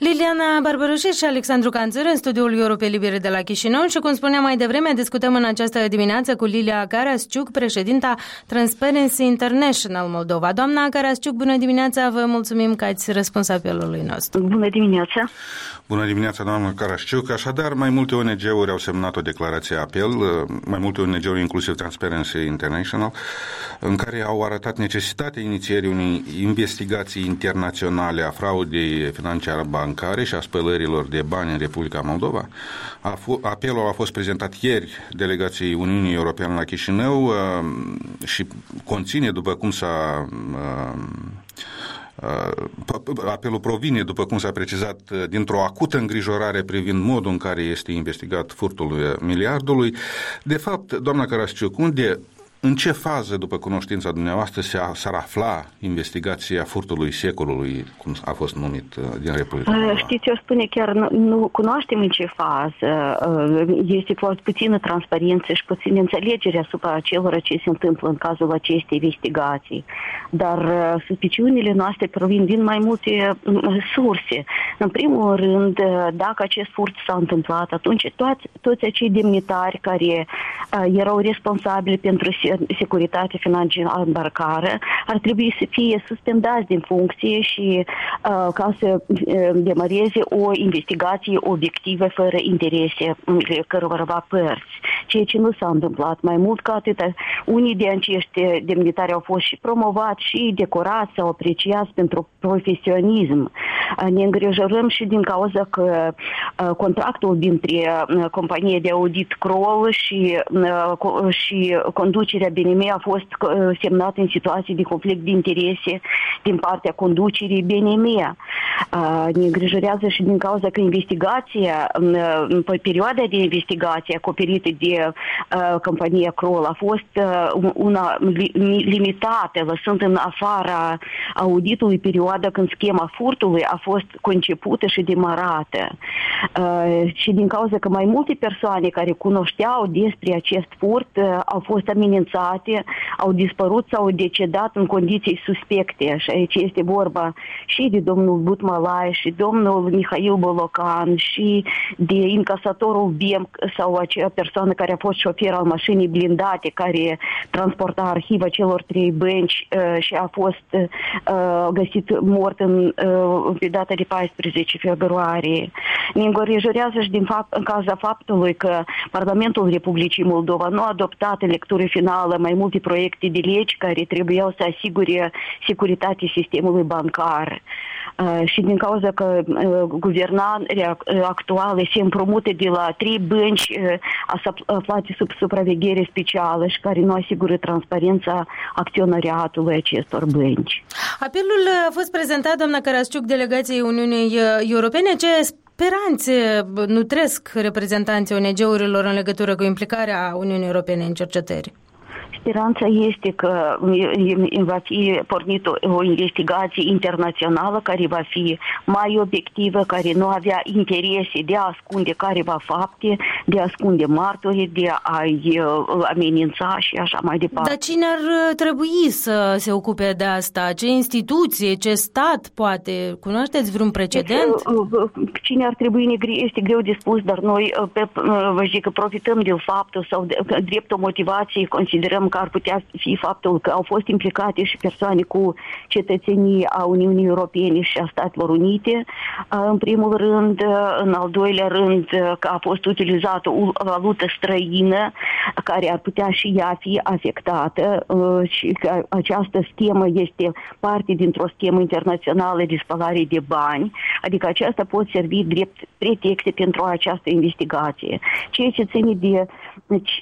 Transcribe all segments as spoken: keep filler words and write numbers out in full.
Liliana Barbaroșe și Alexandru Canțăr în studioul Europei Libere de la Chișinău și, cum spuneam mai devreme, discutăm în această dimineață cu Lilia Carasciuc, președinta Transparency International Moldova. Doamna Carasciuc, bună dimineața, vă mulțumim că ați răspuns apelului nostru. Bună dimineața! Bună dimineața, doamna Carasciuc. Așadar, mai multe O N G-uri au semnat o declarație apel, mai multe O N G-uri, inclusiv Transparency International, în care au arătat necesitatea inițierii unei investigații internaționale a fraudei financiare bancare și a spălărilor de bani în Republica Moldova. Apelul a fost prezentat ieri delegației Uniunii Europene la Chișinău și conține, după cum s-a apelul provine, după cum s-a precizat, dintr-o acută îngrijorare privind modul în care este investigat furtul miliardului. De fapt, doamna Carasciuc, unde, în ce fază, după cunoștința dumneavoastră, s-ar afla investigația furtului secolului, cum a fost numit, din Republica Moldova? Știți, eu spune chiar nu, nu cunoaștem în ce fază. Este foarte puțină transparență și puțină înțelegere asupra celor ce se întâmplă în cazul acestei investigații. Dar suspiciunile noastre provin din mai multe surse. În primul rând, dacă acest furt s-a întâmplat, atunci toți, toți acei demnitari care erau responsabili pentru securitatea financiară bancară ar trebui să fie suspendați din funcție și uh, ca să uh, demareze o investigație obiectivă fără interese cărora părți. Ceea ce nu s-a întâmplat. Mai mult ca atât, unii de acești demnitari au fost și promovați și decorați sau apreciați pentru profesionism. Uh, ne îngrijorăm și din cauza că uh, contractul dintre uh, compania de audit Kroll și, uh, și conducerea B N M a fost semnat în situații de conflict de interese din partea conducerii B N M. Ne îngrijorează și din cauza că investigația, pe perioada de investigație acoperită de compania Kroll a fost una limitată, lăsând în afara auditului perioada când schema furtului a fost concepută și demarată. Și din cauza că mai multe persoane care cunoșteau despre acest furt au fost amenințate, au dispărut sau au decedat în condiții suspecte. Și aici este vorba și de domnul Butmalai și domnul Mihail Bolocan și de incasatorul B E M sau acea persoană care a fost șofer al mașinii blindate care transporta arhiva celor trei bănci uh, și a fost uh, găsit mort în, uh, pe data de paisprezece februarie. Ne îngrijorează și din fapt, în cauza faptului că Parlamentul Republicii Moldova nu a adoptat în lectură finală mai multe proiecte de legi care trebuiau să asigure securitatea sistemului bancar. Uh, și din cauza că uh, guvernarea uh, actuală se împrumută de la trei bănci uh, aflate sub supraveghere specială și care nu asigură transparența acționariatului acestor bănci. Apelul a fost prezentat, doamna Carasciuc, delegației Uniunii Europene. Ce speranțe nutresc reprezentanții O N G-urilor în legătură cu implicarea Uniunii Europene în cercetări? Speranța este că va fi pornită o investigație internațională care va fi mai obiectivă, care nu avea interese de a ascunde careva fapte, de a ascunde martori, de a-i amenința și așa mai departe. Dar cine ar trebui să se ocupe de asta? Ce instituție, ce stat poate? Cunoașteți vreun precedent? Cine ar trebui este greu de spus, dar noi vă zic că profităm de faptul sau de dreptul motivației, considerăm că ar putea fi faptul că au fost implicate și persoane cu cetățenie a Uniunii Europene și a Statelor Unite, în primul rând, în al doilea rând că a fost utilizată o valută străină care ar putea și ea fi afectată și că această schemă este parte dintr-o schemă internațională de spălare de bani, adică aceasta pot servi drept pretexte pentru această investigație. Ceea ce ține de deci,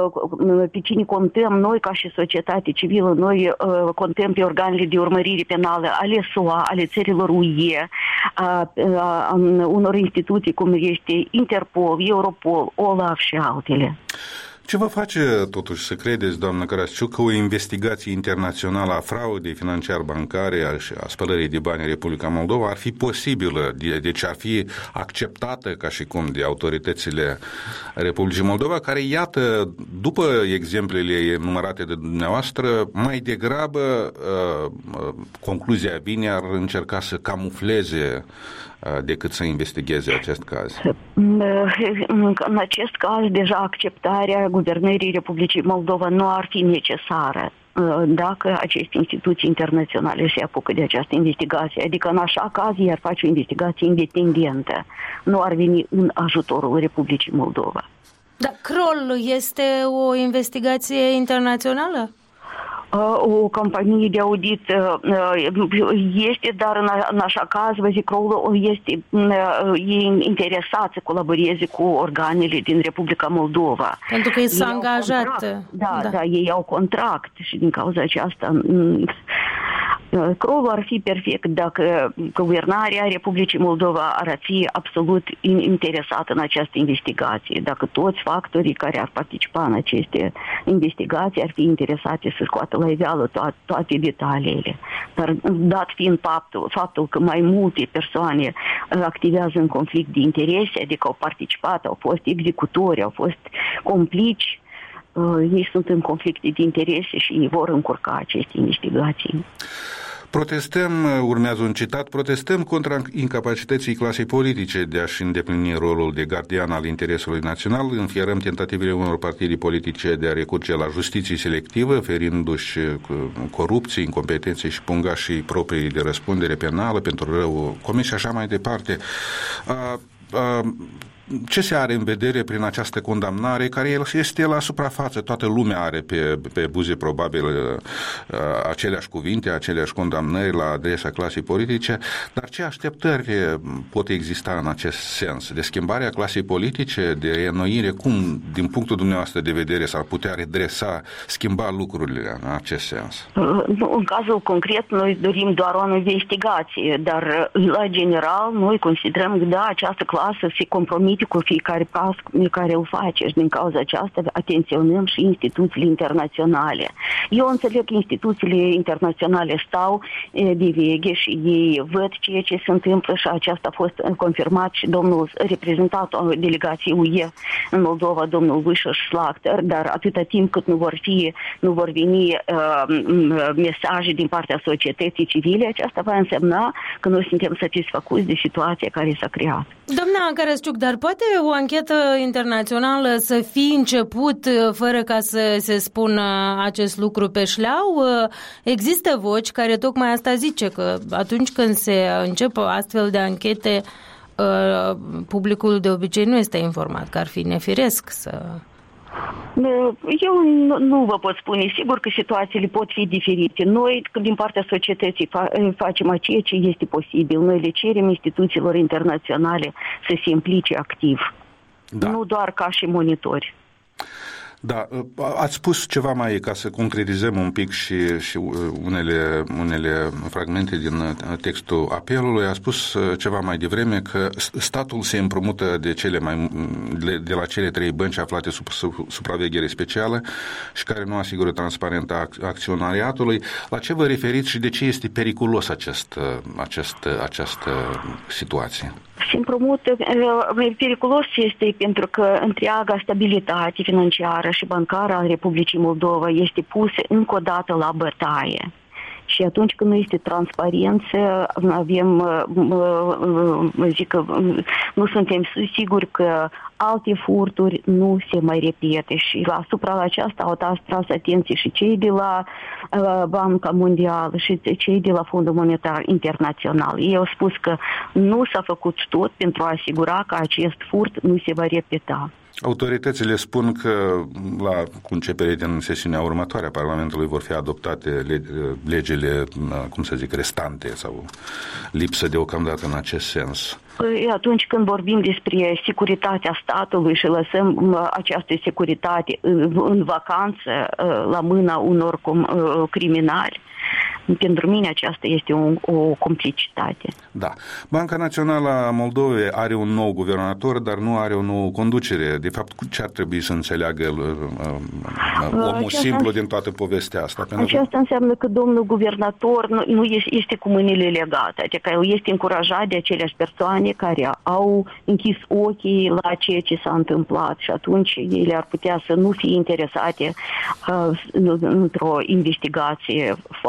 pe cine contăm noi ca și societate civilă, noi uh, contăm pe organele de urmărire penală ale S U A, ale țărilor U E, a, a, a unor instituții cum este Interpol, Europol, OLAF și altele. Ce vă face totuși să credeți, doamnă Carasciuc, că o investigație internațională a fraudei financiar-bancare și a spălării de bani în Republica Moldova ar fi posibilă, deci ar fi acceptată ca și cum de autoritățile Republicii Moldova, care, iată, după exemplele numărate de dumneavoastră, mai degrabă concluzia vine ar încerca să camufleze decât să investigheze acest caz? În acest caz, deja acceptarea Guvernării Republicii Moldova nu ar fi necesară dacă aceste instituții internaționale se apucă de această investigație. Adică în așa caz iar face o investigație independentă. Nu ar veni în ajutorul Republicii Moldova. Dar Kroll este o investigație internațională? O companie de audit este, dar în așa caz, vă zic, Kroll este e interesat să colaboreze cu organele din Republica Moldova. Pentru că ei s-au angajat. Da, da, da, ei au contract și din cauza aceasta Kroll ar fi perfect dacă guvernarea Republicii Moldova ar fi absolut interesată în această investigație, dacă toți factorii care ar participa în aceste investigații ar fi interesate să scoată la iveală to- toate detaliile. Dar dat fiind faptul, faptul că mai multe persoane activează în conflict de interese, adică au participat, au fost executori, au fost complici, ei sunt în conflicte de interese și ei vor încurca aceste investigații. Protestăm, urmează un citat, protestăm contra incapacității clasei politice de a-și îndeplini rolul de gardian al interesului național, înfierăm tentativele unor partide politice de a recurge la justiție selectivă, ferindu-și corupții, incompetențe și pungașii proprii de răspundere penală pentru rău comis și așa mai departe. A, a, Ce se are în vedere prin această condamnare, care este la suprafață, toată lumea are pe, pe buze probabil aceleași cuvinte, aceleași condamnări la adresa clasei politice, dar ce așteptări pot exista în acest sens? De schimbarea clasei politice, de reînnoire, cum, din punctul dumneavoastră de vedere, s-ar putea redresa, schimba lucrurile în acest sens? În cazul concret, noi dorim doar o investigație, dar la general, noi considerăm că da, această clasă se compromite cu fiecare pas care îl face și din cauza aceasta atenționăm și instituțiile internaționale. Eu înțeleg că instituțiile internaționale stau de veche și ei văd ceea ce se întâmplă și aceasta a fost confirmat și domnul reprezentant al delegației U E în Moldova, domnul Vâșăș Schlachter, dar atâta timp cât nu vor fi, nu vor veni uh, mesaje din partea societății civile, aceasta va însemna că noi suntem satisfăcuți de situația care s-a creat. Doamna Carasciuc, dar poate o anchetă internațională să fi început fără ca să se spună acest lucru pe șleau? Există voci care tocmai asta zice, că atunci când se încep astfel de anchete, publicul de obicei nu este informat, că ar fi nefiresc să... Eu nu, nu vă pot spune. Sigur că situațiile pot fi diferite. Noi, din partea societății, fa- facem ceea ce este posibil. Noi le cerem instituțiilor internaționale să se implice activ. Da. Nu doar ca și monitori. Da, ați spus ceva mai, ca să concretizăm un pic și, și unele, unele fragmente din textul apelului, a spus ceva mai devreme că statul se împrumută de, cele mai, de la cele trei bănci aflate sub supraveghere specială și care nu asigură transparența acționariatului. La ce vă referiți și de ce este periculos acest, acest, această situație? Se împrumută, periculos este pentru că întreaga stabilitate financiară și bancară a Republicii Moldova este pusă încă o dată la bătaie. Și atunci când nu este transparență, avem, zic că nu suntem siguri că alte furturi nu se mai repete și la asupra aceasta au tras atenție și cei de la Banca Mondială și cei de la Fondul Monetar Internațional. Ei au spus că nu s-a făcut tot pentru a asigura că acest furt nu se va repeta. Autoritățile spun că la începerea din sesiunea următoare a Parlamentului vor fi adoptate legile, cum să zic, restante sau lipsă deocamdată în acest sens. Atunci când vorbim despre securitatea statului și lăsăm această securitate în vacanță la mâna unor criminali, pentru mine aceasta este o, o complicitate. Da. Banca Națională a Moldovei are un nou guvernator, dar nu are o nouă conducere. De fapt, ce ar trebui să înțeleagă uh, omul aceasta, simplu din toată povestea asta? Aceasta că... înseamnă că domnul guvernator nu, nu este, este cu mâinile legate, adică el este încurajat de aceleași persoane care au închis ochii la ceea ce s-a întâmplat și atunci ele ar putea să nu fie interesate uh, într-o investigație foarte de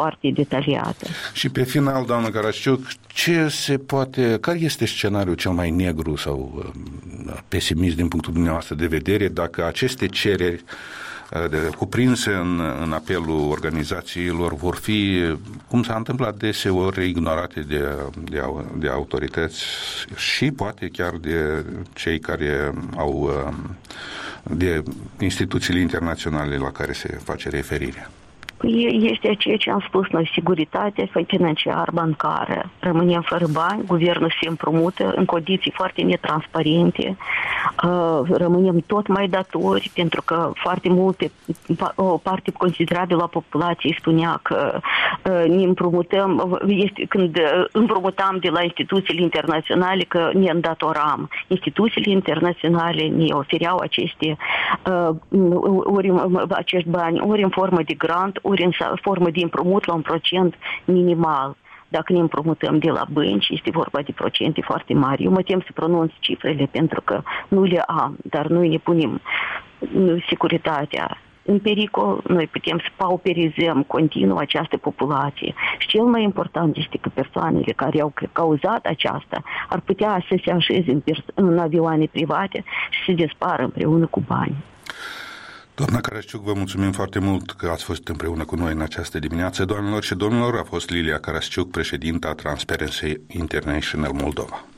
detaliată. Și pe final, doamnă Karasciuc, ce se poate, care este scenariul cel mai negru sau pesimist din punctul dumneavoastră de vedere dacă aceste cereri de, cuprinse în, în apelul organizațiilor vor fi, cum s-a întâmplat deseori, ignorate de, de, de autorități și poate chiar de cei care au, de instituțiile internaționale la care se face referire? Este ceea ce am spus noi, securitatea financiară, bancară. Rămânem fără bani, guvernul se împrumută în condiții foarte netransparente, rămânem tot mai datori, pentru că foarte multe, o parte considerabilă a populației spunea că ne împrumutăm, este, când împrumutam de la instituțiile internaționale, că ne îndatoram. Instituțiile internaționale ne ofereau aceste, ori, acești bani, ori în formă de grant, ori în formă de împrumut la un procent minimal. Dacă ne împrumutăm de la bănci, este vorba de procente foarte mari. Eu mă tem să pronunț cifrele pentru că nu le am, dar noi ne punem securitatea în pericol, noi putem să pauperizăm continuu această populație. Și cel mai important este că persoanele care au cauzat aceasta ar putea să se așeze în, în avioane private și să dispară împreună cu bani. Doamna Karasciuc, vă mulțumim foarte mult că ați fost împreună cu noi în această dimineață. Doamnelor și domnilor, a fost Lilia Karasciuc, președinta Transparency International Moldova.